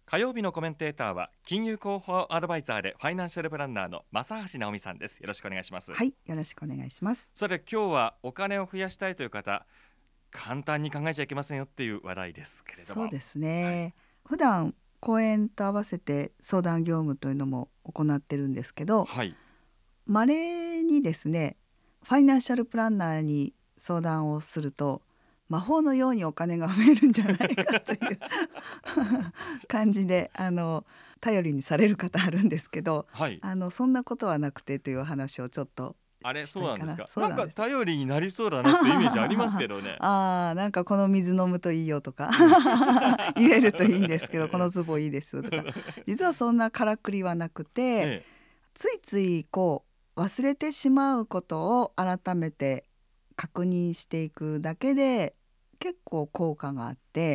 火曜日のコメンテーターは金融広報アドバイザーでファイナンシャルプランナーの正橋直美さんです。よろしくお願いします。 はい、よろしくお願いします。 それで今日はお金を増やしたいという方、簡単に考えちゃいけませんよっていう話題ですけれども。 そうですね、普段講演と合わせて相談業務というのも行ってるんですけど、 はい、 稀にですね、ファイナンシャルプランナーに相談をすると魔法のようにお金が増えるんじゃないかという感じで頼りにされる方あるんですけど、 はい、 そんなことはなくてという話をちょっとあれしたいかな。 そうなんですか。 そうなんです。 なんか頼りになりそうだなってイメージありますけどね。 なんかこの水飲むといいよとか言えるといいんですけど、このズボンいいですよとか、実はそんなからくりはなくて、 えついつい忘れてしまうことを改めて確認していくだけで結構効果があって、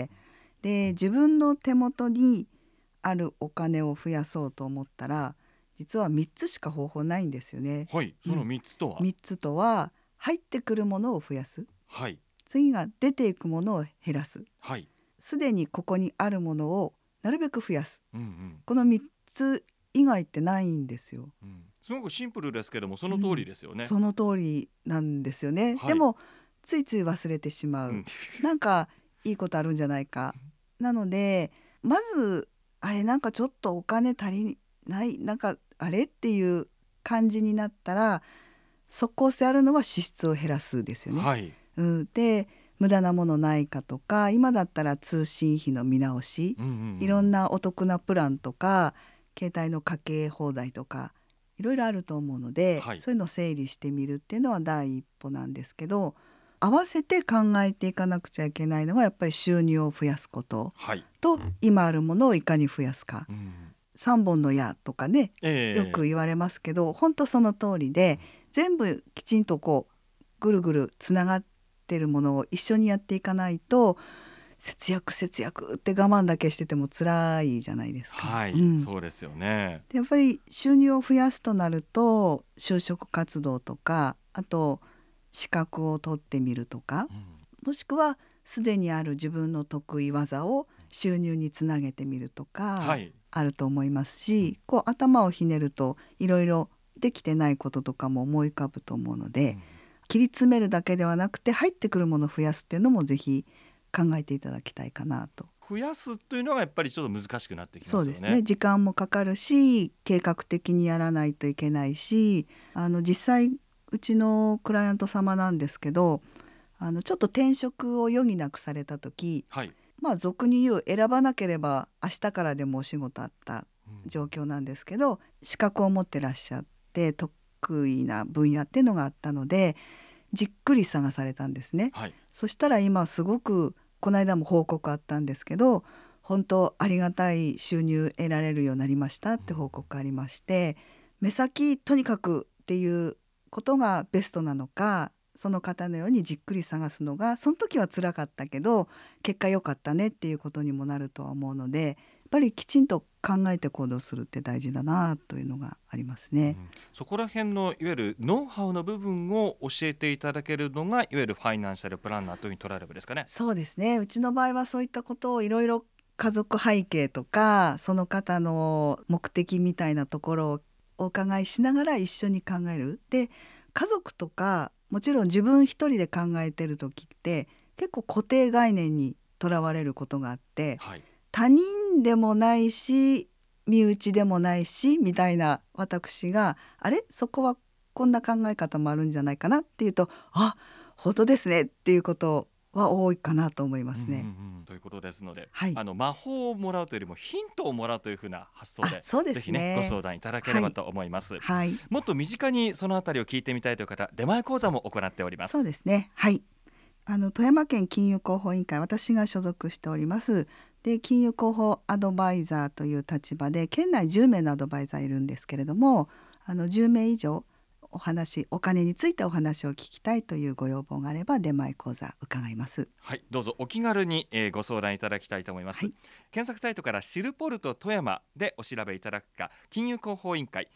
で自分の手元にあるお金を増やそうと思ったら、実は3つしか方法ないんですよね。 はい、その3つとは、 3つとは、入ってくるものを増やす、 はい、 次が出ていくものを減らす、 はい、 すでにここにあるものをなるべく増やす、 うんこの3つ以外ってないんですよ。 すごくシンプルですけどもその通りですよね。 その通りなんですよね、 はい、 でもついつい忘れてしまう、なんかいいことあるんじゃないか、なのでまずあれ、なんかちょっとお金足りない、なんかあれっていう感じになったら、即効性あるのは支出を減らすですよね。 はい、 で無駄なものないかとか、今だったら通信費の見直し、いろんなお得なプランとか携帯のかけ放題とかいろいろあると思うので、 はい、 そういうのを整理してみるっていうのは第一歩なんですけど、合わせて考えていかなくちゃいけないのがやっぱり収入を増やすことはい、 と、今あるものをいかに増やすか、3本の矢とかね、よく言われますけど、本当その通りで、全部きちんとぐるぐるつながってるものを一緒にやっていかないと、節約って我慢だけしてても辛いじゃないですか。 はい、そうですよね。 でやっぱり収入を増やすとなると、就職活動とか、あと資格を取ってみるとか、もしくはすでにある自分の得意技を収入につなげてみるとか、 はい、 あると思いますし、頭をひねるといろいろできてないこととかも思い浮かぶと思うので、切り詰めるだけではなくて入ってくるものを増やすっていうのもぜひ考えていただきたいかなと。 増やすというのがやっぱりちょっと難しくなってきますよね。 そうですね、時間もかかるし、計画的にやらないといけないし、実際うちのクライアント様なんですけど、ちょっと転職を余儀なくされた時、 はい、 俗に言う選ばなければ明日からでもお仕事あった状況なんですけど、資格を持ってらっしゃって得意な分野っていうのがあったので、じっくり探されたんですね。 はい、 そしたら今すごく、この間も報告あったんですけど、本当ありがたい収入得られるようになりましたって報告ありまして、目先とにかくっていうことがベストなのか、その方のようにじっくり探すのがその時は辛かったけど結果良かったねっていうことにもなるとは思うので、やっぱりきちんと考えて行動するって大事だなというのがありますね。 そこら辺のいわゆるノウハウの部分を教えていただけるのがいわゆるファイナンシャルプランナーというふうに捉えればですかね。 そうですね、うちの場合はそういったことをいろいろ家族背景とかその方の目的みたいなところをお伺いしながら一緒に考える。で家族とかもちろん自分一人で考えてる時って結構固定概念にとらわれることがあって、 はい、 他人でもないし身内でもないしみたいな私が、あれそこはこんな考え方もあるんじゃないかなっていうと、本当ですねっていうことは多いかなと思いますね。 ということですので、 はい、 魔法をもらうというよりもヒントをもらうというふうな発想で、 そうですね、 ぜひねご相談いただければと思います。 はい、 もっと身近にそのあたりを聞いてみたいという方、出前講座も行っております。 そうですね、はい、富山県金融広報委員会、私が所属しております。で金融広報アドバイザーという立場で県内10名のアドバイザーいるんですけれども、10名以上お金についてお話を聞きたいというご要望があれば出前講座伺います。 はい、どうぞお気軽に、ご相談いただきたいと思います、 はい、 検索サイトからシルポルト富山でお調べいただくか、金融広報委員会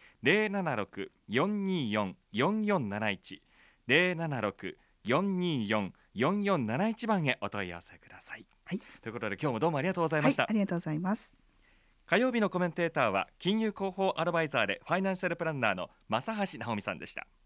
076-424-4471 076-424-4471番へお問い合わせください。 はい、 ということで今日もどうもありがとうございました。 はい、ありがとうございます。 火曜日のコメンテーターは金融広報アドバイザーでファイナンシャルプランナーの正橋直美さんでした。